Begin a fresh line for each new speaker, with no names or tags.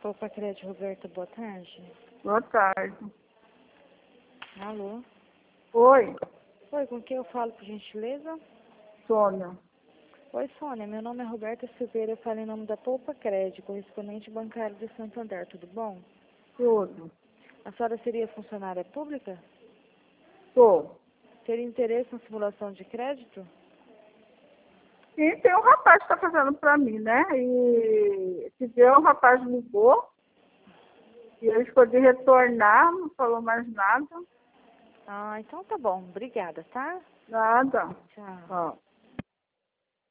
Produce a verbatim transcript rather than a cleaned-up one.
Opa, Crédito Roberta, boa tarde.
Boa tarde.
Alô?
Oi,
Oi, com quem eu falo, por gentileza?
Sônia.
Oi, Sônia, meu nome é Roberta Silveira, eu falo em nome da Poupa Crédito, correspondente bancário de Santander, tudo bom?
Tudo.
A senhora seria funcionária pública?
Tô.
Teria interesse na simulação de crédito?
E tem um rapaz que tá fazendo pra mim, né? E se deu, o rapaz ligou. E ele ficou de retornar, não falou mais nada.
Ah, então tá bom, obrigada, tá?
Nada.
Tchau.
Ó.